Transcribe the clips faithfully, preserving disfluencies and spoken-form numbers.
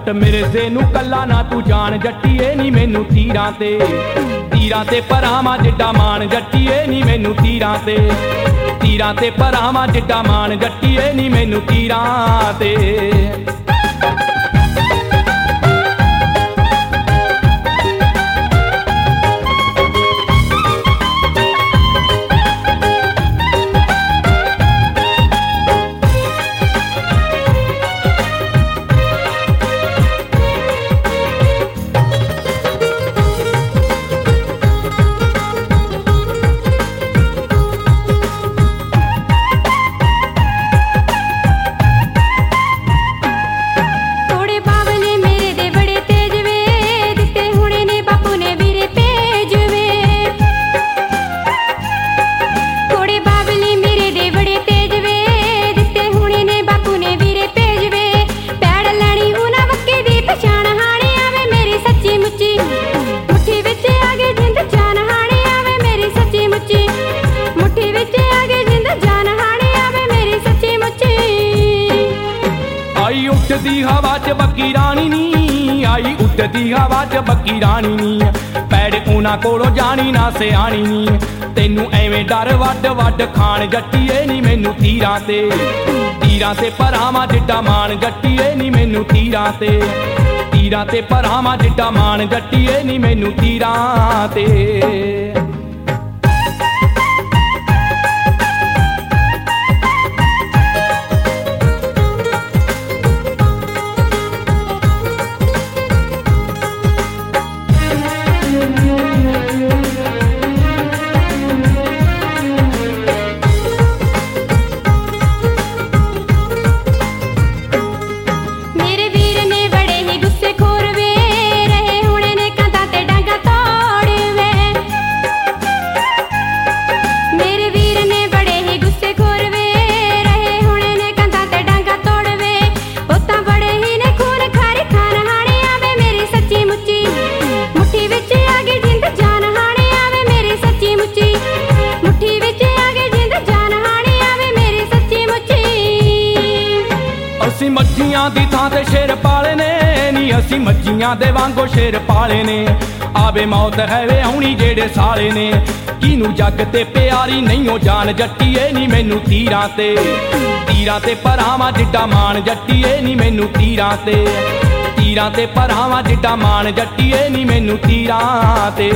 ਜੱਟ ਮਿਰਜ਼ੇ ਨੂੰ ਕੱਲਾ ਨਾ ਤੂੰ ਜਾਣ ਜੱਟੀਏ ਨੀ ਮੈਨੂੰ ਤੀਰਾਂ ਤੇ ਤੀਰਾਂ ਤੇ ਪਰਾਵਾਂ ਜਿੱਡਾ ਮਾਣ ਜੱਟੀਏ ਨੀ ਮੈਨੂੰ ਤੀਰਾਂ ਤੇ ਤੀਰਾਂ ਤੇ ਪਰਾਵਾਂ ਜਿੱਡਾ ਮਾਣ ਜੱਟੀਏ ਨੀ ਮੈਨੂੰ ਤੀਰਾਂ ਤੇ उठदी हवा च बक्की रानी नी आई उठदी हवा च बक्की रानी नी पैड़ उन्हां कोलों जानी ना सियाणी नी तैनू एवें डर वड वड खाण जट्टीए नी मैनू तीरां ते तीरां ते परावां जिड्डा मान जट्टीए नी मैनू तीरां ते तीरां ते परावां जिड्डा मान जट्टीए नी मैनू तीरां ते मच्छियां दी थां ते शेर पाले ने नी असी मच्छियां दे वांगो शेर पाले ने आवे मौत हैवे आउणी जेड़े साले ने किनू जग ते प्यारी नहीं हो जान जट्टीए नी मैनू तीरां ते तीरां ते परावां जिड्डा मान जट्टीए नी मैनू तीरां ते तीरां ते परावां जिड्डा मान जट्टीए नी मैनू तीरां ते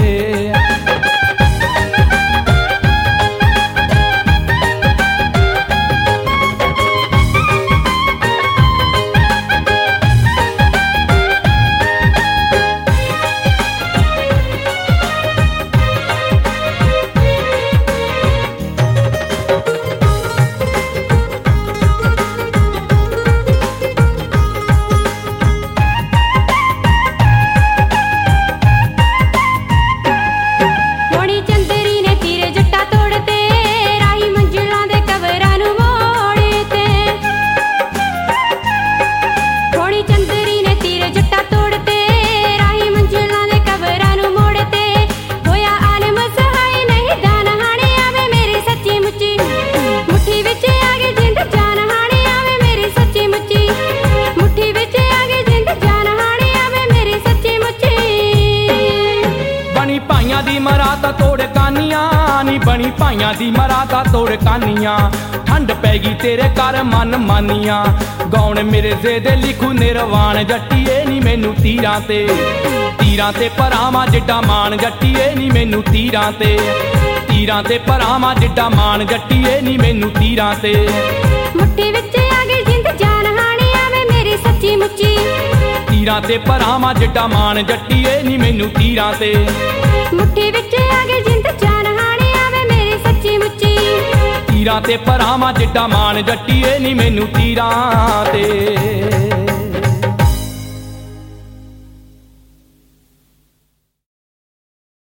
भाइयां दी मराता तोड़ कानियां नी बनी भाइयां दी मराता तोड़ कानियां ठंड पैगी तेरे घर मन मानियां गौण मिर्जे दे लिखू निर्वाण जट्टीए नी मैनू तीरां ते तीरां ते परावां जिड्डा मान जट्टीए नी मैनू तीरां ते तीरां ते परावां जिड्डा मान जट्टीए नी मैनू तीरां ते मुट्ठी विच आ गई जिंद जान हाणी आवे मेरी सच्ची मुच्ची तीरां ते परावां जिड्डा मान जट्टीए नी मैनू तीरां ते मुट्ठी विच आ गई जिंद जान हाणी आवे मेरी सच्ची मुच्ची तीरां ते परावां जिड्डा मान जट्टीए नी मैनू तीरां ते।